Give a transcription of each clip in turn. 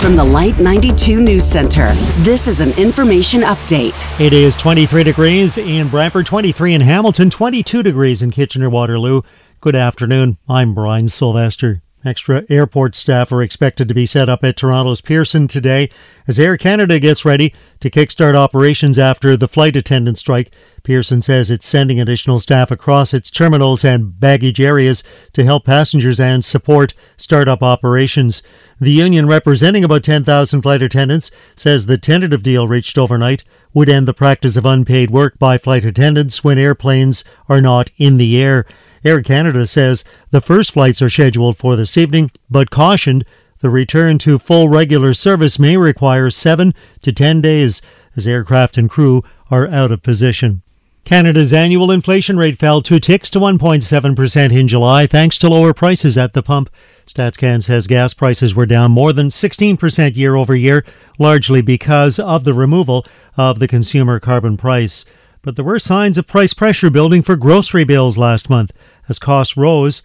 From the Light 92 News Center, this is an information update. It is 23 degrees in Brantford, 23 in Hamilton, 22 degrees in Kitchener-Waterloo. Good afternoon. I'm Brian Sylvester. Extra airport staff are expected to be set up at Toronto's Pearson today as Air Canada gets ready to kickstart operations after the flight attendant strike. Pearson says it's sending additional staff across its terminals and baggage areas to help passengers and support startup operations. The union, representing about 10,000 flight attendants, says the tentative deal reached overnight would end the practice of unpaid work by flight attendants when airplanes are not in the air. Air Canada says the first flights are scheduled for this evening, but cautioned the return to full regular service may require 7 to 10 days as aircraft and crew are out of position. Canada's annual inflation rate fell 2 ticks to 1.7% in July thanks to lower prices at the pump. StatsCan says gas prices were down more than 16% year over year, largely because of the removal of the consumer carbon price. But there were signs of price pressure building for grocery bills last month as costs rose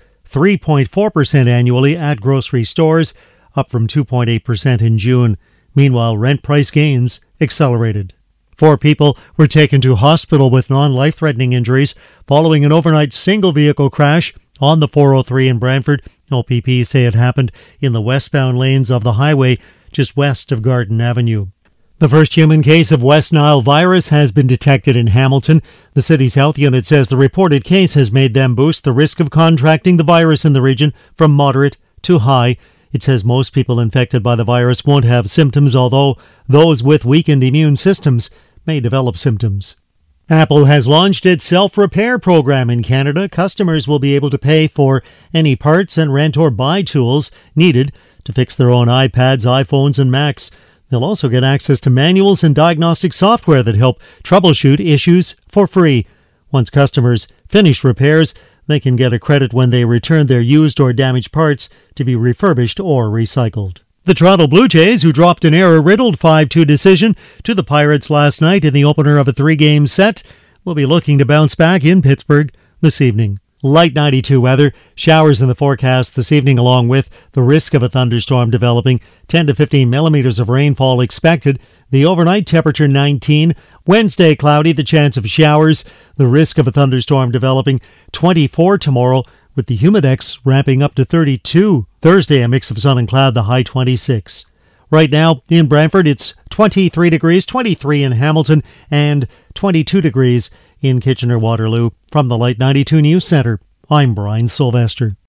3.4% annually at grocery stores, up from 2.8% in June. Meanwhile, rent price gains accelerated. 4 people were taken to hospital with non-life-threatening injuries following an overnight single-vehicle crash on the 403 in Brantford. OPP say it happened in the westbound lanes of the highway just west of Garden Avenue. The first human case of West Nile virus has been detected in Hamilton. The city's health unit says the reported case has made them boost the risk of contracting the virus in the region from moderate to high. It says most people infected by the virus won't have symptoms, although those with weakened immune systems may develop symptoms. Apple has launched its self-repair program in Canada. Customers will be able to pay for any parts and rent or buy tools needed to fix their own iPads, iPhones, and Macs. They'll also get access to manuals and diagnostic software that help troubleshoot issues for free. Once customers finish repairs, they can get a credit when they return their used or damaged parts to be refurbished or recycled. The Toronto Blue Jays, who dropped an error-riddled 5-2 decision to the Pirates last night in the opener of a 3-game set, will be looking to bounce back in Pittsburgh this evening. Light 92 weather, showers in the forecast this evening along with the risk of a thunderstorm developing, 10 to 15 millimeters of rainfall expected. The overnight temperature 19, Wednesday cloudy, the chance of showers, the risk of a thunderstorm developing, 24 tomorrow with the humidex ramping up to 32. Thursday a mix of sun and cloud, the high 26. Right now in Brantford it's 23 degrees, 23 in Hamilton and 22 degrees in Kitchener-Waterloo. From the Light 92 News Center, I'm Brian Sylvester.